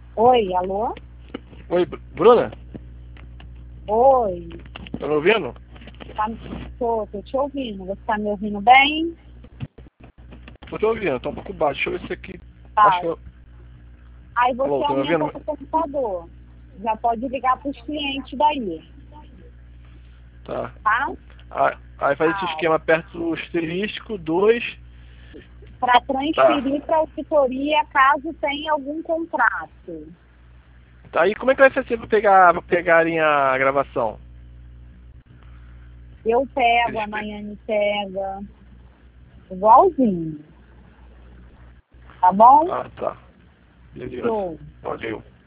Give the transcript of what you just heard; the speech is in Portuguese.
Oi, alô? Oi, Bruna? Oi, Tá me ouvindo? tá, tô te ouvindo. Você tá me ouvindo bem? Tô te ouvindo, tá um pouco baixo. Deixa eu ver se aqui. Acho Tá. que eu... Aí você Alô, tá me aumenta ouvindo? o computador. Já pode ligar para os clientes daí, Tá. tá? Aí faz esse esquema, aperta o asterisco 2. Para Tá. transferir para a auditoria caso tenha algum contrato. Tá, e como é que vai ser pra pegarem a gravação? Eu pego, Eles a pe... Nayane pega, igualzinho. Tá bom? Ah, tá. Beleza. Show. Valeu.